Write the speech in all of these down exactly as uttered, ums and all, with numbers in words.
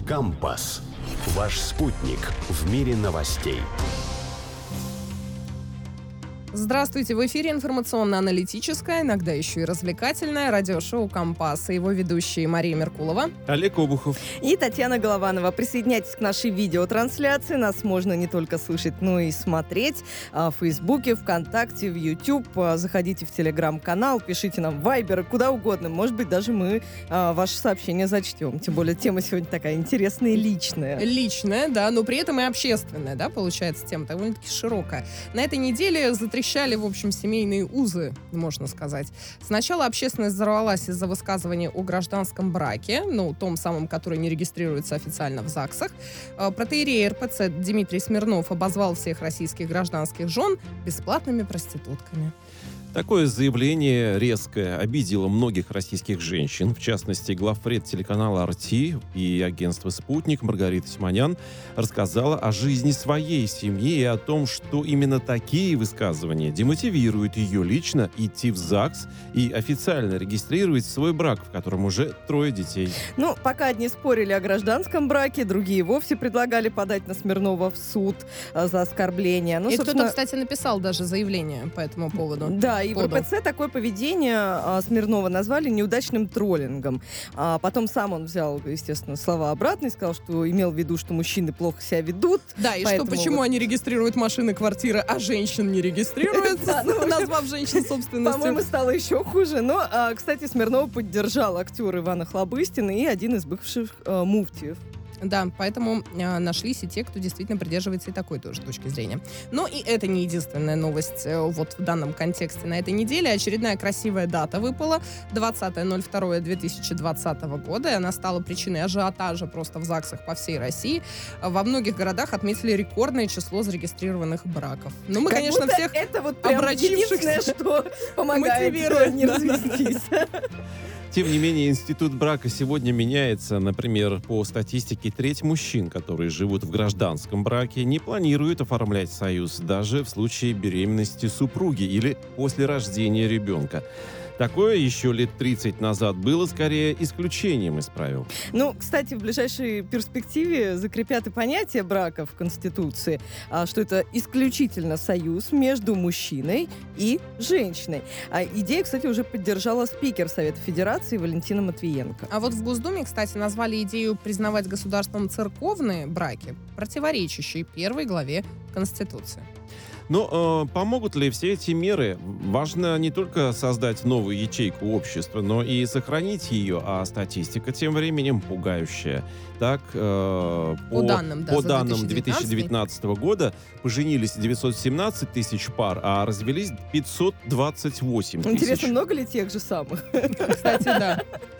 Компас. Ваш спутник в мире новостей. Здравствуйте! В эфире информационно-аналитическое, иногда еще и развлекательное радиошоу «Компас». И его ведущие Мария Меркулова, Олег Обухов и Татьяна Голованова. Присоединяйтесь к нашей видеотрансляции. Нас можно не только слышать, но и смотреть в Фейсбуке, ВКонтакте, в YouTube. Заходите в Телеграм-канал, пишите нам в Вайбер, куда угодно. Может быть, даже мы ваши сообщения зачтем. Тем более, тема сегодня такая интересная и личная. Личная, да, но при этом и общественная, да, получается, тема довольно-таки широкая. На этой неделе затрещали Трещали, в общем, семейные узы, можно сказать. Сначала общественность взорвалась из-за высказывания о гражданском браке, ну, том самом, который не регистрируется официально в ЗАГСах. Протоиерей эр пэ цэ Дмитрий Смирнов обозвал всех российских гражданских жен бесплатными проститутками. Такое заявление резкое обидело многих российских женщин. В частности, главред телеканала эр тэ и агентства «Спутник» Маргарита Симонян рассказала о жизни своей семьи и о том, что именно такие высказывания демотивируют ее лично идти в ЗАГС и официально регистрировать свой брак, в котором уже трое детей. Ну, пока одни спорили о гражданском браке, другие вовсе предлагали подать на Смирнова в суд за оскорбление. Ну, и собственно... кто-то, кстати, написал даже заявление по этому поводу. Да, и подал. В эр пэ цэ такое поведение а, Смирнова назвали неудачным троллингом. А потом сам он взял, естественно, слова обратно и сказал, что имел в виду, что мужчины плохо себя ведут. Да, и что почему вот... они регистрируют машины, квартиры, а женщин не регистрируют, назвав женщин собственностью. По-моему, стало еще хуже. Но, кстати, Смирнова поддержал актер Иван Охлобыстин и один из бывших муфтиев. Да, поэтому э, нашлись и те, кто действительно придерживается и такой тоже точки зрения. Но и это не единственная новость э, вот в данном контексте на этой неделе. Очередная красивая дата выпала. двадцатое ноль второе две тысячи двадцатого года. И она стала причиной ажиотажа просто в ЗАГСах по всей России. Во многих городах отметили рекордное число зарегистрированных браков. Ну, мы, как конечно, всех это вот прям единственное, что помогает не развестись. Тем не менее, институт брака сегодня меняется. Например, по статистике, треть мужчин, которые живут в гражданском браке, не планируют оформлять союз даже в случае беременности супруги или после рождения ребенка. Такое еще лет тридцать назад было скорее исключением из правил. Ну, кстати, в ближайшей перспективе закрепят и понятие брака в Конституции, что это исключительно союз между мужчиной и женщиной. А идею, кстати, уже поддержала спикер Совета Федерации Валентина Матвиенко. А вот в Госдуме, кстати, назвали идею признавать государством церковные браки, противоречащие первой главе Конституции. Но э, помогут ли все эти меры? Важно не только создать новую ячейку общества, но и сохранить ее, а статистика тем временем пугающая. Так, э, по, по данным, да, по данным две тысячи девятнадцатого две тысячи девятнадцатого года поженились девятьсот семнадцать тысяч пар, а развелись пятьсот двадцать восемь тысяч. Интересно, много ли тех же самых? Кстати, да.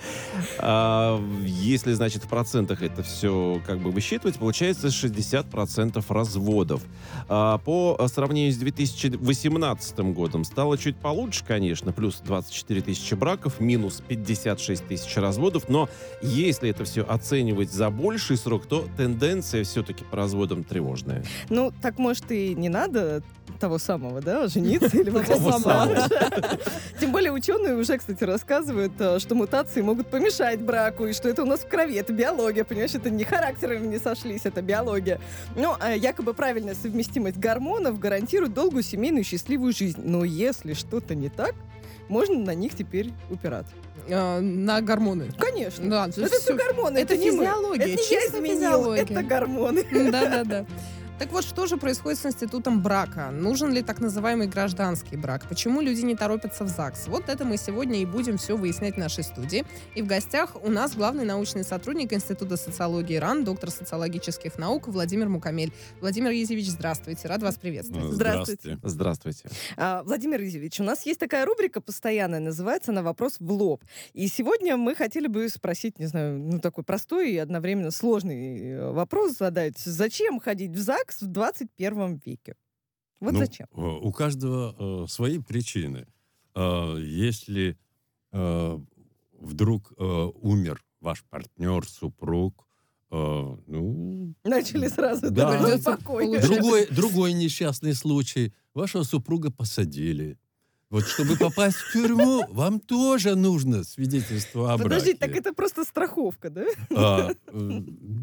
А, если, значит, в процентах это все как бы высчитывать, получается шестьдесят процентов разводов. А, по сравнению с две тысячи восемнадцатым годом стало чуть получше, конечно, плюс двадцать четыре тысячи браков, минус пятьдесят шесть тысяч разводов, но если это все оценивать за больший срок, то тенденция все-таки по разводам тревожная. Ну, так, может, и не надо того самого, да, жениться или вот того самого. Тем более ученые уже, кстати, рассказывают, что мутации могут помешать браку, и что это у нас в крови, это биология, понимаешь, это не характеры не сошлись, это биология. Ну, якобы правильная совместимость гормонов гарантирует долгую семейную счастливую жизнь. Но если что-то не так, можно на них теперь упираться. Э, на гормоны. Конечно. Да, это все, все гормоны. Это, это не физиология. Мы. Это не я изменила, это гормоны. Да-да-да. Так вот, что же происходит с институтом брака? Нужен ли так называемый гражданский брак? Почему люди не торопятся в ЗАГС? Вот это мы сегодня и будем все выяснять в нашей студии. И в гостях у нас главный научный сотрудник Института социологии РАН, доктор социологических наук Владимир Мукамель. Владимир Изевич, здравствуйте. Рад вас приветствовать. Здравствуйте. Здравствуйте. А, Владимир Изевич, у нас есть такая рубрика постоянная, называется «На вопрос в лоб». И сегодня мы хотели бы спросить, не знаю, ну такой простой и одновременно сложный вопрос задать. Зачем ходить в ЗАГС в двадцать первом веке? Вот ну, зачем? У каждого э, свои причины. Э, если э, вдруг э, умер ваш партнер, супруг, э, ну... Начали сразу да, да, покой. Другой, другой несчастный случай. Вашего супруга посадили. Вот чтобы попасть в тюрьму, вам тоже нужно свидетельство о браке. Подождите, так это просто страховка, да? А,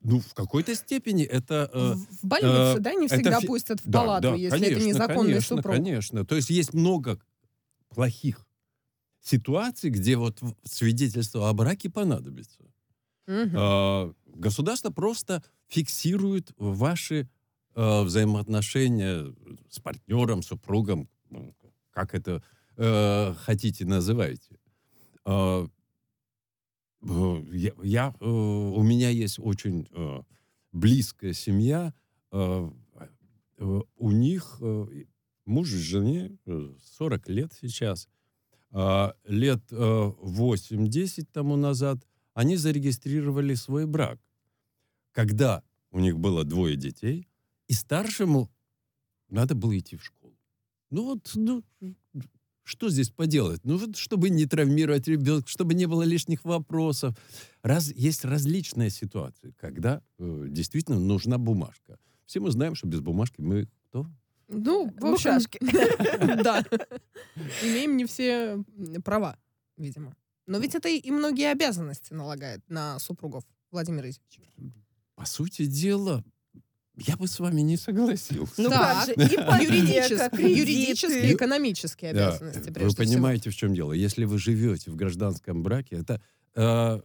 Ну, в какой-то степени это... э, В в больницу, э, да, не это всегда фи- пустят в да, палату, да, если это конечно, незаконный конечно, супруг. Конечно, то есть есть много плохих ситуаций, где вот в- свидетельство о браке понадобится. Мгм. А, Государство просто фиксирует ваши э, взаимоотношения с партнером, супругом, ну, как это э, хотите называйте. А, э, я, я, э, у меня есть очень э, близкая семья. э, э, у них э, муж и жене э, сорок лет сейчас. А, лет э, восемь-десять тому назад они зарегистрировали свой брак, когда у них было двое детей, и старшему надо было идти в школу. Ну вот, ну, что здесь поделать? Ну вот, чтобы не травмировать ребенка, чтобы не было лишних вопросов. Раз, есть различные ситуации, когда э, действительно нужна бумажка. Все мы знаем, что без бумажки мы кто? Ну, в общем, Букашки. да. Имеем не все м, права, видимо. Но ведь это и многие обязанности налагает на супругов, Владимир Изич. По сути дела, я бы с вами не согласился. Ну Так. как же, ипотека, Юридические, кредиты. юридические, экономические Да, обязанности, вы прежде всего. понимаете, в чем дело. Если вы живете в гражданском браке, это, э,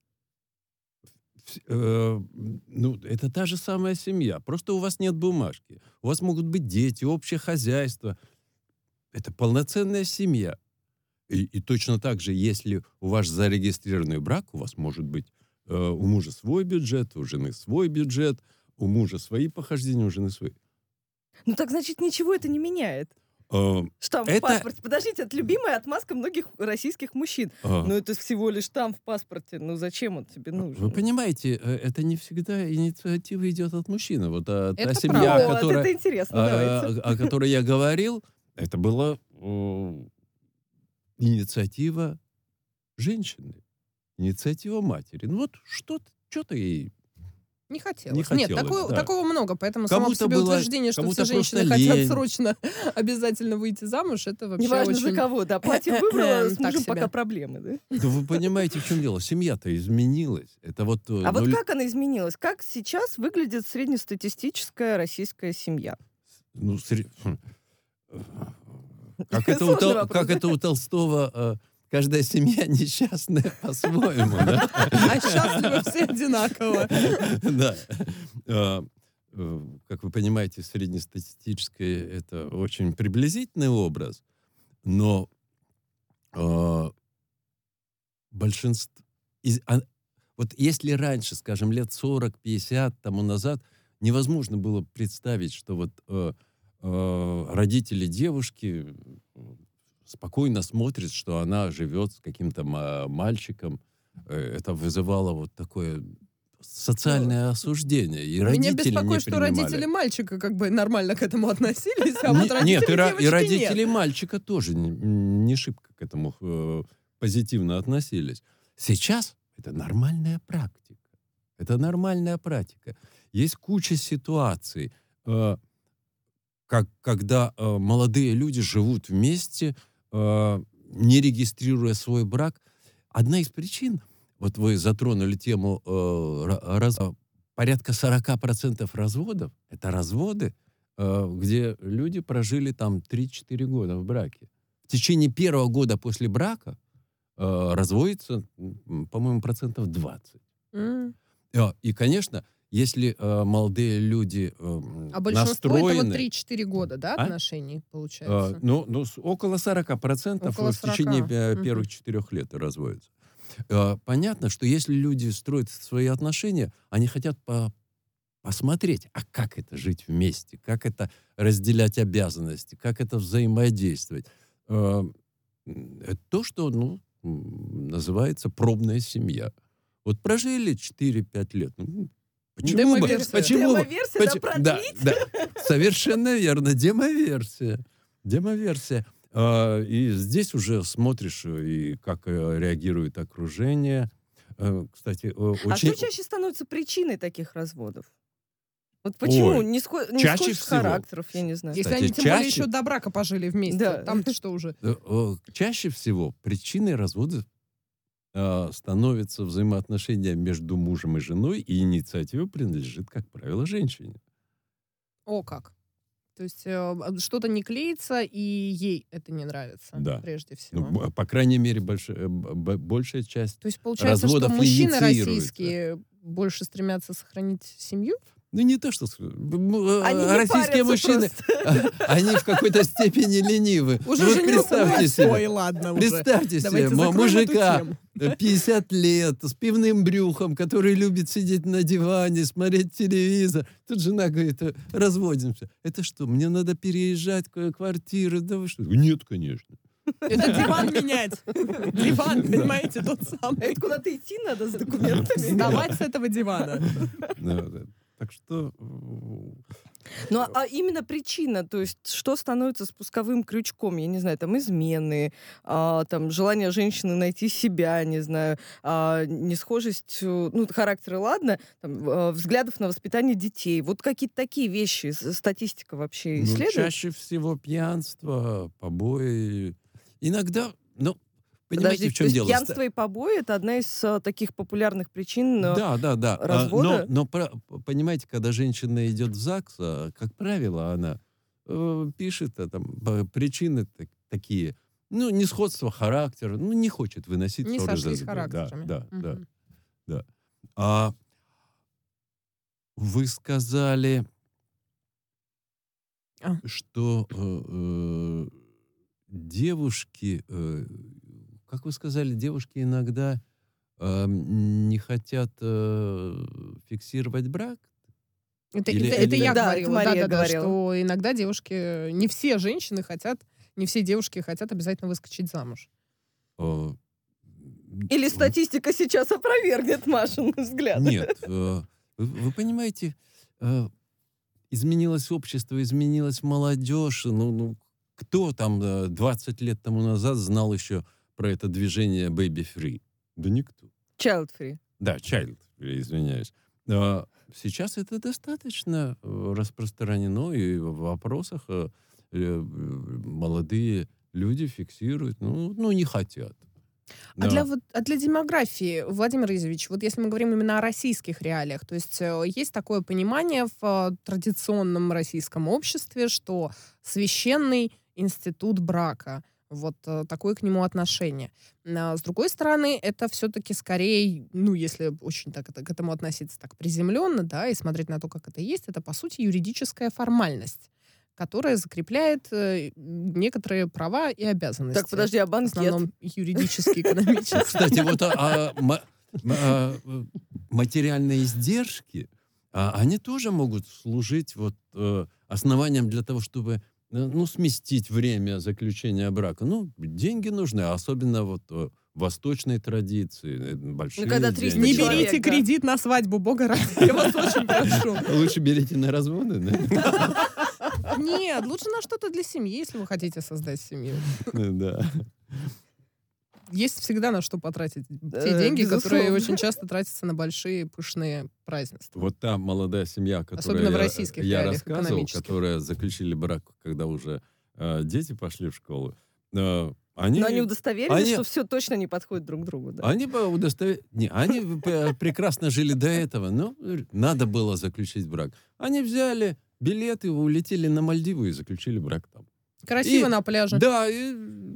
вс- э, ну, это та же самая семья. Просто у вас нет бумажки. У вас могут быть дети, общее хозяйство. Это полноценная семья. И, и точно так же, если у вас зарегистрированный брак, у вас может быть э, у мужа свой бюджет, у жены свой бюджет, у мужа свои похождения, у жены свои. Ну так значит, ничего это не меняет. Э, Штамп Это- в паспорте. Подождите, это любимая отмазка многих российских мужчин. э, Ну это всего лишь штамп в паспорте. Ну зачем он тебе нужен? Вы понимаете, э, это не всегда инициатива идет от мужчины. Вот а, та Это семья, правда. Вот, которая, это интересно, а, давайте. о которой я говорил, это была э, инициатива женщины, инициатива матери. Ну вот что-то, что-то ей... Не хотелось. Не Нет, хотелось, такого, да. такого много, поэтому само по Кому-то себе было- утверждение, что кому-то все женщины просто хотят лень. срочно обязательно выйти замуж, это вообще Неважно очень... за кого, да. Платье выбрала, с Так мужем себе. пока проблемы, да? Да вы понимаете, в чем дело? Семья-то изменилась. Это вот... э, А вот нуль- как она изменилась? Как сейчас выглядит среднестатистическая российская семья? ну, сре- хм. Как это, у, Сложный Тол- вопрос, как да? это у Толстого, э, каждая семья несчастная по-своему, да? А счастливы все одинаково. Да. А, э, Как вы понимаете, среднестатистическое — это очень приблизительный образ, но а, большинство... из- а, Вот если раньше, скажем, лет сорок-пятьдесят тому назад, невозможно было представить, что вот э, э, родители девушки э, спокойно смотрят, что она живет с каким-то ма- мальчиком. Э, Это вызывало вот такое социальное осуждение. И Меня родители беспокоит, не что принимали. родители мальчика как бы нормально к этому относились, а Не- вот родители нет, и, ра- и девочки родители нет. мальчика тоже не, не шибко к этому э, позитивно относились. Сейчас это нормальная практика. Это нормальная практика. Есть куча ситуаций, э, как, когда э, молодые люди живут вместе, э, не регистрируя свой брак. Одна из причин, вот вы затронули тему э, ра- раз- порядка сорок процентов разводов, это разводы, э, где люди прожили там три-четыре года в браке. В течение первого года после брака э, разводится, м, по-моему, процентов двадцать. М. Э, И, конечно, если э, молодые люди э, А большинство настроены... это вот три-четыре года, да, А? отношений, э, получается? ну, ну, с- около сорок процентов Около в течение сорока. э, Мгм. первых четырех лет разводятся. Э, Понятно, что если люди строят свои отношения, они хотят по- посмотреть, а как это жить вместе, как это разделять обязанности, как это взаимодействовать. Э, м, Это то, что ну, м, называется пробная семья. Вот прожили четыре-пять лет. ну, Почему бы, Демоверсия. почему бы- Демоверсия, да, поч- продлить? да, да, совершенно верно, демоверсия. Демоверсия. А, И здесь уже смотришь, э, и как э, реагирует окружение. Э, Кстати, э, А очень... что чаще становится причиной таких разводов? Вот почему? Ой, Не, ско... не чаще схожесть всего. характеров, я не знаю. Если кстати, они тем более чаще- еще до брака пожили вместе, Да. там-то что уже? Э, э, Чаще всего причиной развода э, становятся взаимоотношения между мужем и женой, и инициатива принадлежит, как правило, женщине. О, как. То есть э, что-то не клеится, и ей это не нравится, Да. прежде всего. Ну, б- по крайней мере, больш- э, б- б- большая часть. То есть получается, что разводов мужчины инициируется. российские больше стремятся сохранить семью? Ну, не то, что... с- б- м, Они э, не Российские парятся мужчины, они в какой-то степени ленивы. Уже Ну, вот женился, представьте ой, себе. ой, ладно уже. Представьте Давайте себе, м- закроем мужика эту тему. э, пятьдесят лет, с пивным брюхом, который любит сидеть на диване, смотреть телевизор. Тут жена говорит, «Э, разводимся. Это что, мне надо переезжать к- квартиру? Да вы что? Нет, конечно. Это диван менять. Диван, понимаете, тот самый. Это куда-то идти надо с документами. Сдавать с этого дивана. Да, да. Так что... э, Ну, а именно причина, то есть что становится спусковым крючком, я не знаю, там измены, а, там желание женщины найти себя, не знаю, а, несхожесть, э, ну, характера, ладно, там, а, взглядов на воспитание детей. Вот какие-то такие вещи, с- статистика вообще Ну, исследует? чаще всего пьянство, побои. Иногда, ну, понимаете, Подождите, в чем то есть дело? пьянство и побои — это одна из а, таких популярных причин. а, Да, да, да. А, развода? Но, но про- понимаете, когда женщина идет в ЗАГС, а, как правило, она э, пишет а, там п- причины так- такие, ну, несходство характера, ну, не хочет выносить Не ссоры за сошлись зубы. характерами. Да, да, да, Мгм. да. А вы сказали, А. что э, э, девушки, э, как вы сказали, девушки иногда э, не хотят э, фиксировать брак? Это, Или- это- это или- я Да, говорила, это Мария да, да, да, говорила. что иногда девушки, не все женщины хотят, не все девушки хотят обязательно выскочить замуж. Э, Или статистика сейчас опровергнет Машин взгляд? Нет, э, вы, вы понимаете, э, изменилось общество, изменилась молодежь. Ну, ну, кто там э, двадцать лет тому назад знал еще про это движение Baby Free? Да никто. Child free. Да, child, free, извиняюсь. А, Сейчас это достаточно э, распространено, и в вопросах э, э, молодые люди фиксируют, ну, ну не хотят. А, Да. для, вот, а для демографии, Владимир Изович, вот если мы говорим именно о российских реалиях, то есть э, есть такое понимание в э, традиционном российском обществе, что священный институт брака, вот э, такое к нему отношение. А, с другой стороны, это все-таки скорее, ну, если очень так это, к этому относиться так приземленно, да, и смотреть на то, как это есть, это, по сути, юридическая формальность, которая закрепляет э, некоторые права и обязанности. Так, подожди, а В банкет? основном юридические, экономические. Кстати, вот а, а, ма- ма- а, э, материальные издержки, а, они тоже могут служить вот э, основанием для того, чтобы э, ну, сместить время заключения брака. Ну, деньги нужны, а особенно вот э, в восточной традиции, э, большие Ну, когда деньги. триста Не человек, берите да. кредит на свадьбу, бога ради. Я вас очень прошу. Лучше берите на разводы, да? Нет, лучше на что-то для семьи, если вы хотите создать семью. Да. Есть всегда на что потратить те Э, деньги, которые безусловно. очень часто тратятся на большие пышные празднества. Вот та молодая семья, которую Особенно в я, российских я реалиях рассказывал, экономических. которые заключили брак, когда уже э, дети пошли в школу, э, они, Но они удостоверились, они- что все точно не подходит друг к другу. Да. они бы удостовер- не, они п- прекрасно жили до этого, но надо было заключить брак. Они взяли билеты, улетели на Мальдивы и заключили брак там. Красиво И- на пляже. Да, и,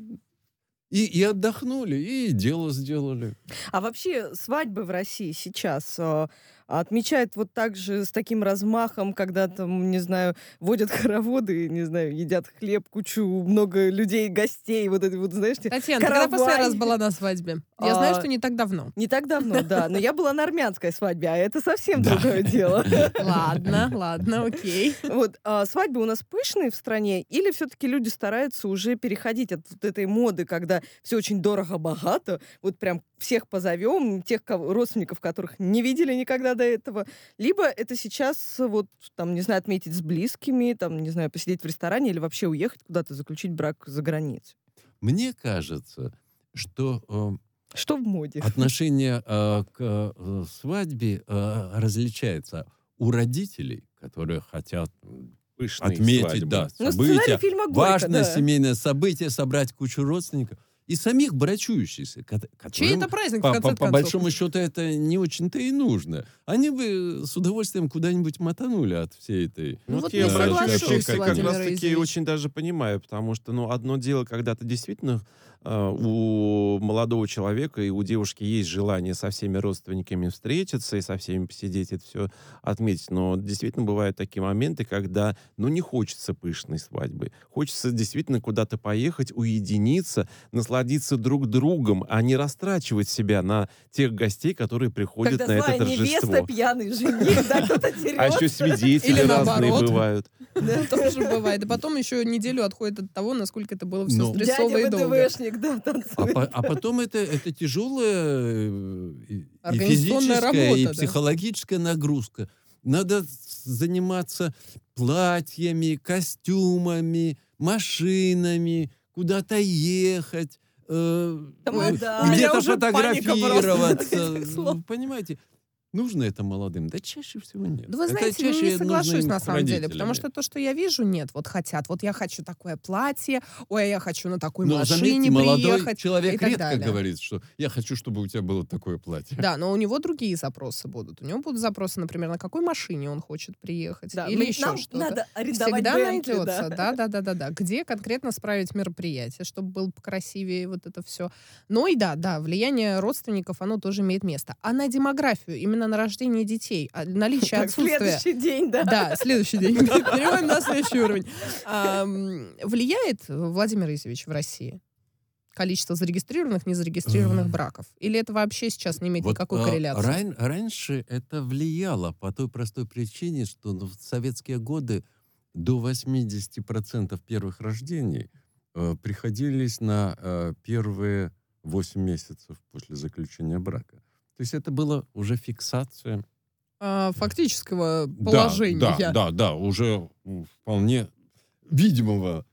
и, и отдохнули, и дело сделали. А вообще свадьбы в России сейчас а, отмечают вот так же с таким размахом, когда там, не знаю, водят хороводы, не знаю, едят хлеб, кучу, много людей, гостей, вот это вот, знаешь, те- Татьяна, ты когда последний каравай. раз была на свадьбе? Я знаю, А, что не так давно. Не так давно, да, но я была на армянской свадьбе, а это совсем Да. другое дело. Ладно, ладно, окей. Вот, а свадьбы у нас пышные в стране, или все-таки люди стараются уже переходить от вот этой моды, когда все очень дорого-богато, вот прям всех позовем, тех кого- родственников, которых не видели никогда до этого, либо это сейчас вот, там, не знаю, отметить с близкими, там, не знаю, посидеть в ресторане или вообще уехать куда-то, заключить брак за границей. Мне кажется, что э, Что в моде? отношение э, к э, свадьбе э, различается у родителей, которые хотят м, Пышные отметить, свадьбы. да, Ну, событие, сценарий фильма «Горько», важное да. семейное событие, собрать кучу родственников. и самих брачующихся, ко- Чей которым, это праздник, в по, конце по- по концов? большому счету, это не очень-то и нужно. Они бы с удовольствием куда-нибудь мотанули от всей этой... Ну Ну, вот те не соглашусь, брачующихся как Владимир раз таки Изевич. очень даже понимаю, потому что, ну, одно дело, когда ты действительно э, у молодого человека и у девушки есть желание со всеми родственниками встретиться и со всеми посидеть, это все отметить, но действительно бывают такие моменты, когда, ну, не хочется пышной свадьбы, хочется действительно куда-то поехать, уединиться, насладиться друг другом, а не растрачивать себя на тех гостей, которые приходят Когда на это злая торжество. невеста, пьяный жених, да, кто-то А еще дерется. свидетели Или разные наоборот. бывают. Тоже бывает. И потом еще неделю отходит от того, насколько это было все Ну. стрессово и Дядя долго. ВДВшник, да, А, танцует. по- а потом это, это тяжелая э, и, и Организационная физическая, и работа, да. психологическая нагрузка. Надо с- заниматься платьями, костюмами, машинами, куда-то ехать, э, Тамада. э, У меня где-то уже паника просто, фотографироваться. как слово. Ну, понимаете, нужно это молодым? Да чаще всего нет. Да вы Это знаете, чаще не нужно соглашусь им на с самом деле, потому родителями. что то, что я вижу, нет, вот хотят. Вот я хочу такое платье, ой, а я хочу на такой Но машине заметьте, молодой приехать. и человек так редко далее. говорит, что я хочу, чтобы у тебя было такое платье. Да, но у него другие запросы будут. У него будут запросы, например, на какой машине он хочет приехать. Да, или мы- еще нам что-то. надо арендовать Всегда Бентли, найдется. да. Да, да, да, да, да. Где конкретно справить мероприятие, чтобы было покрасивее вот это все. Ну и да, да, влияние родственников, оно тоже имеет место. А на демографию, именно на рождение детей, а наличие Так, отсутствия... следующий день, да. Да, следующий день. Переходим на следующий уровень. Ам, Влияет, Владимир Изевич, в России количество зарегистрированных, незарегистрированных браков? Или это вообще сейчас не имеет Вот, никакой а, корреляции? ран- раньше это влияло по той простой причине, что ну, в советские годы до восемьдесят процентов первых рождений э, приходились на э, первые восемь месяцев после заключения брака. То есть это была уже фиксация А, Фактического Да, положения. Да, да, да, уже м, вполне видимого.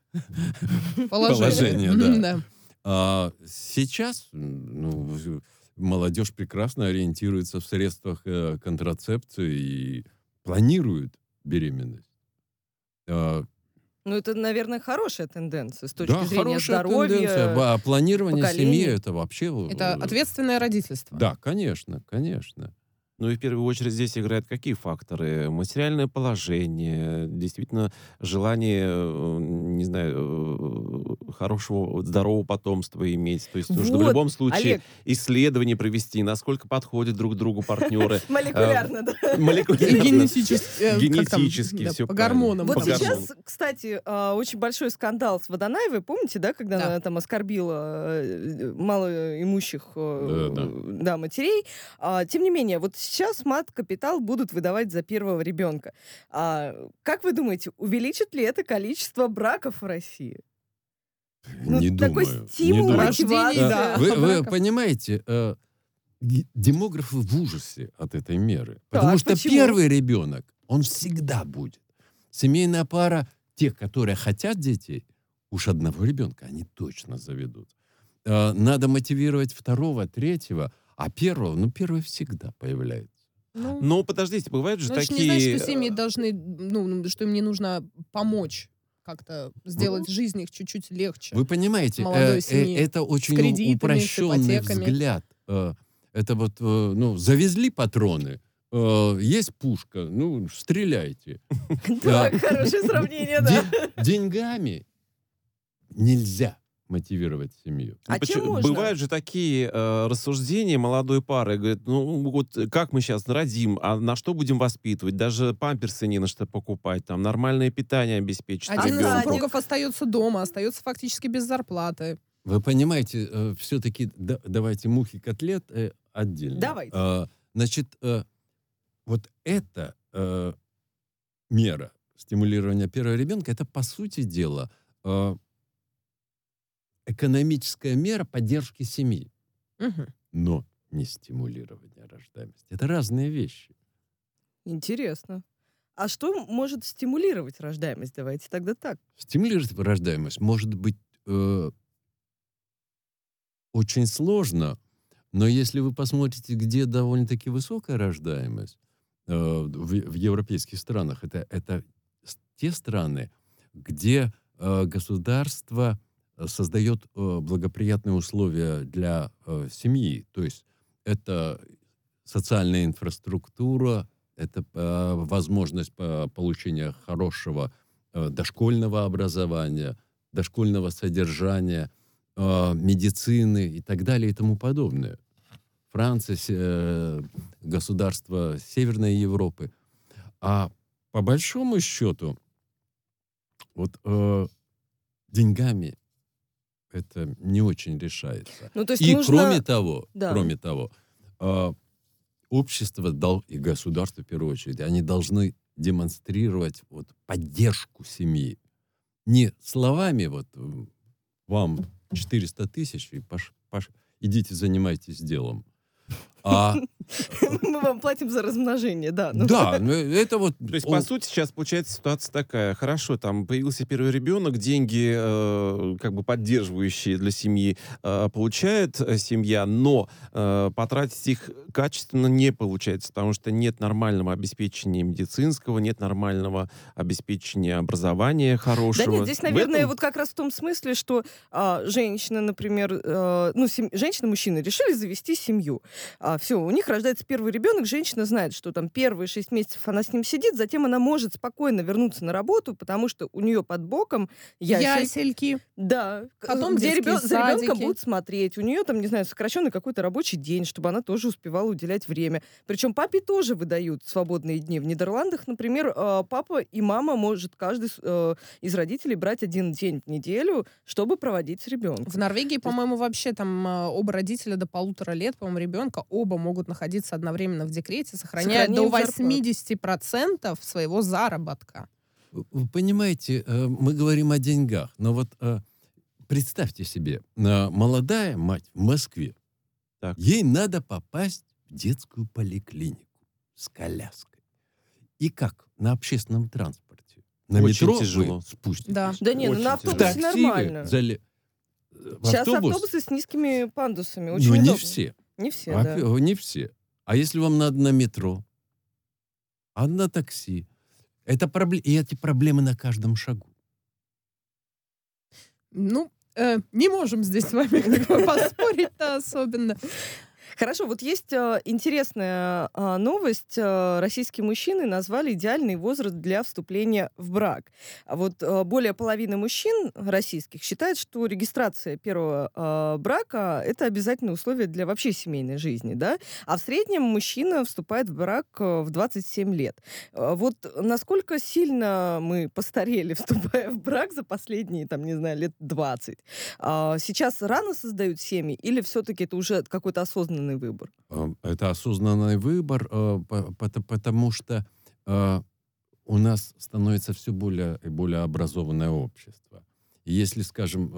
Положения. Положение, да. Да. А сейчас м, ну, молодежь прекрасно ориентируется в средствах э, контрацепции и планирует беременность. А, Ну, это, наверное, хорошая тенденция с точки да, зрения хорошая здоровья. тенденция. А планирование поколений. семьи это вообще... Это э, ответственное родительство. Да, конечно, конечно. Ну и в первую очередь здесь играют какие факторы? Материальное положение, действительно желание, э, не знаю, э, хорошего, здорового потомства иметь. То есть нужно в Вот, любом случае Олег. исследование провести, насколько подходят друг другу партнеры. Молекулярно, да. И Молекулярно. генетически. э, как там, Генетически да, всё По правильно. гормонам. Вот По там. гормонам. сейчас, кстати, а, очень большой скандал с Водонаевой, помните, да, когда Да. она там оскорбила э, малоимущих э, Да, да, матерей. А, Тем не менее, вот сейчас мат-капитал будут выдавать за первого ребенка. А, Как вы думаете, увеличит ли это количество браков в России? Ну, не такой думаю. стимул, не думаю. Рождений, мотивация. да. Вы, вы браков. понимаете, э, ге- демографы в ужасе от этой меры. Потому Так, что почему? первый ребенок, он всегда будет. Семейная пара, те, которые хотят детей, уж одного ребенка они точно заведут. Э, надо мотивировать второго, третьего, а первого, ну, первый всегда появляется. Ну, Но подождите, бывают же ну, это ж не такие... значит, что семьи должны, ну, что им не нужно помочь как-то сделать жизнь их чуть-чуть легче. Вы понимаете, молодой э, э, семьи это очень с кредитами, с упрощенный ипотеками. взгляд. Э, Это вот, э, ну, завезли патроны, э, есть пушка, ну, стреляйте. Да, Да. хорошее сравнение, да. Де- деньгами нельзя мотивировать семью. А Ну, чем почему- можно? Бывают же такие э, рассуждения молодой пары. Говорят, ну вот как мы сейчас родим, а на что будем воспитывать? Даже памперсы не на что покупать, там нормальное питание обеспечить Один из ребенку. ребенку. супругов остается дома, остается фактически без зарплаты. Вы понимаете, все-таки давайте мухи-котлет э, отдельно. Давайте. Э, Значит, э, вот эта э, мера стимулирования первого ребенка, это, по сути дела, э, экономическая мера поддержки семьи, Мгм. но не стимулирование рождаемости. Это разные вещи. Интересно. А что может стимулировать рождаемость? Давайте тогда так. Стимулировать рождаемость может быть э, очень сложно, но если вы посмотрите, где довольно-таки высокая рождаемость э, в, в европейских странах, это, это с- те страны, где э, государство создает э, благоприятные условия для э, семьи. То есть это социальная инфраструктура, это э, возможность э, получения хорошего э, дошкольного образования, дошкольного содержания, э, медицины и так далее и тому подобное. Франция, э, государства Северной Европы. А по большому счету, вот э, деньгами это не очень решается. Ну, то есть и нужно... кроме того, Да. кроме того, э, общество дол- и государство в первую очередь, они должны демонстрировать вот поддержку семьи. Не словами вот э, вам четыреста тысяч и пош, пош, идите занимайтесь делом. А Мы вам платим за размножение, да. ну. да, ну, это вот... То есть, он- по сути, сейчас получается ситуация такая. Хорошо, там появился первый ребенок, деньги, э, как бы поддерживающие для семьи, э, получает э, семья, но э, потратить их качественно не получается, потому что нет нормального обеспечения медицинского, нет нормального обеспечения образования Да хорошего. нет, здесь, В наверное, этом- вот как раз в том смысле, что а, женщина, например, э, ну, сем- женщина и мужчина решили завести семью. А, все, у них рождается первый ребенок, женщина знает, что там первые шесть месяцев она с ним сидит, затем она может спокойно вернуться на работу, потому что у нее под боком ясель. Ясельки. Да, к- Потом где детские ребен- за ребенком садики. будут смотреть. У нее там, не знаю, сокращенный какой-то рабочий день, чтобы она тоже успевала уделять время. Причем папе тоже выдают свободные дни. В Нидерландах, например, э, папа и мама может каждый с- э, из родителей брать один день в неделю, чтобы проводить с ребенком. В Норвегии, по-моему, вообще там э, оба родителя до полутора лет, по-моему, ребенка, оба могут находиться одновременно в декрете, сохраняя до Сохраняем зарплату. восемьдесят процентов своего заработка. Вы понимаете, э, мы говорим о деньгах, но вот э, представьте себе, э, молодая мать в Москве, Так. ей надо попасть в детскую поликлинику с коляской. И как? На общественном транспорте. На Очень метро тяжело. вы спуститесь. Да. Да не, ну Очень на тяжело. автобусе Такси вы нормально. зале- в Сейчас автобус? автобусы с низкими пандусами. Очень Ну, не удобно. все. Не все, А, да. э, Не все. А если вам надо на метро? А на такси? Это пробле- И эти проблемы на каждом шагу. Ну, э, не можем здесь с вами как бы поспорить-то особенно. Хорошо, вот есть э, интересная э, новость. Э, российские мужчины назвали идеальный возраст для вступления в брак. А вот э, более половины мужчин российских считают, что регистрация первого э, брака — это обязательное условие для вообще семейной жизни, да? А в среднем мужчина вступает в брак э, в двадцать семь лет. Э, вот насколько сильно мы постарели, вступая в брак за последние, там, не знаю, лет двадцать? А сейчас рано создают семьи или все-таки это уже какой-то осознанный выбор? Э, Это осознанный выбор, э, по- пото- потому что э, у нас становится все более и более образованное общество. И если, скажем,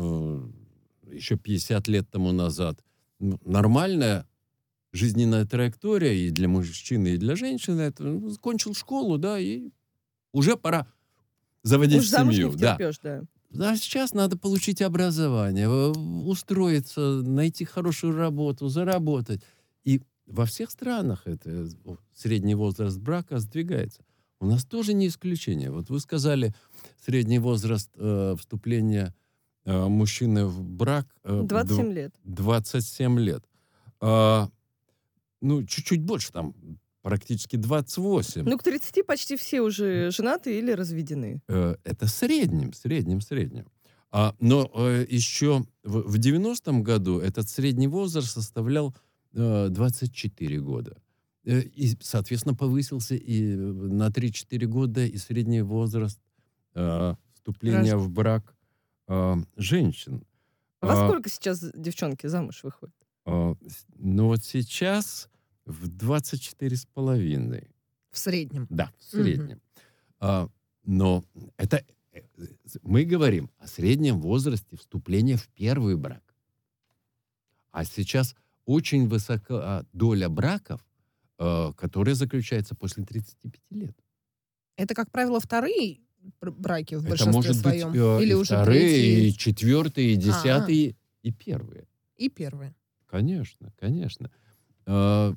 э, еще пятьдесят лет тому назад ну, нормальная жизненная траектория и для мужчины, и для женщины, это ну, закончил школу, да, и уже пора заводить Уж замуж не семью. Да. втерпешь, да. А сейчас надо получить образование, э, устроиться, найти хорошую работу, заработать. И во всех странах это э, средний возраст брака сдвигается. У нас тоже не исключение. Вот вы сказали, средний возраст э, вступления э, мужчины в брак э, двадцать семь дв- лет. двадцать семь лет. А, ну, чуть-чуть больше, там практически двадцать восемь. Ну, к тридцати почти все уже женаты или разведены. Э, Это средним, средним, средним. А, но э, еще в, в девяностом году этот средний возраст составлял э, двадцать четыре года. Э, и, соответственно, повысился и на три-четыре года и средний возраст э, вступления в брак э, женщин. Во А, сколько сейчас девчонки замуж выходят? а, с- ну вот сейчас в двадцать четыре с половиной. В среднем. Да, в Мгм. среднем. А, но это э, мы говорим о среднем возрасте вступления в первый брак. А сейчас очень высока доля браков, э, которые заключаются после тридцати пяти лет. Это, как правило, вторые бр- браки в Это большинстве может быть своем. э, Или и уже вторые, и третьи, четвертые, и десятые, и первые. и первые. Конечно, конечно. А,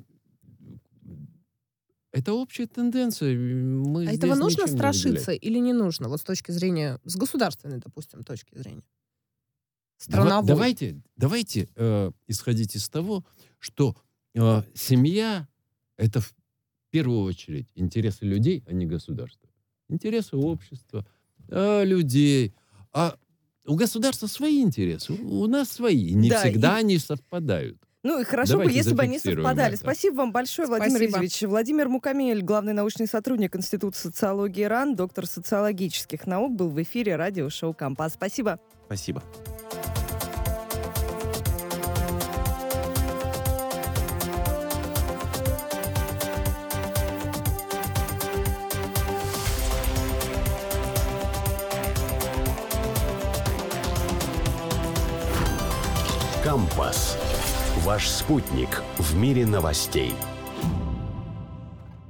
Это общая тенденция. Мы А здесь этого нужно ничем не страшиться выделяем. или не нужно? Вот с точки зрения, с государственной, допустим, точки зрения. страновой. Давайте, давайте э, исходить из того, что э, семья — это в первую очередь интересы людей, а не государства. Интересы общества, э, людей. А у государства свои интересы, у, у нас свои. Не Да, всегда и- они совпадают. Ну и хорошо Давайте бы, если бы они зафиксируем совпадали. это. Спасибо вам большое, Владимир Спасибо. Юрьевич. Владимир Мукамель, главный научный сотрудник Института социологии РАН, доктор социологических наук, был в эфире радиошоу «Компас». Спасибо. Спасибо. Компас. Ваш спутник в мире новостей.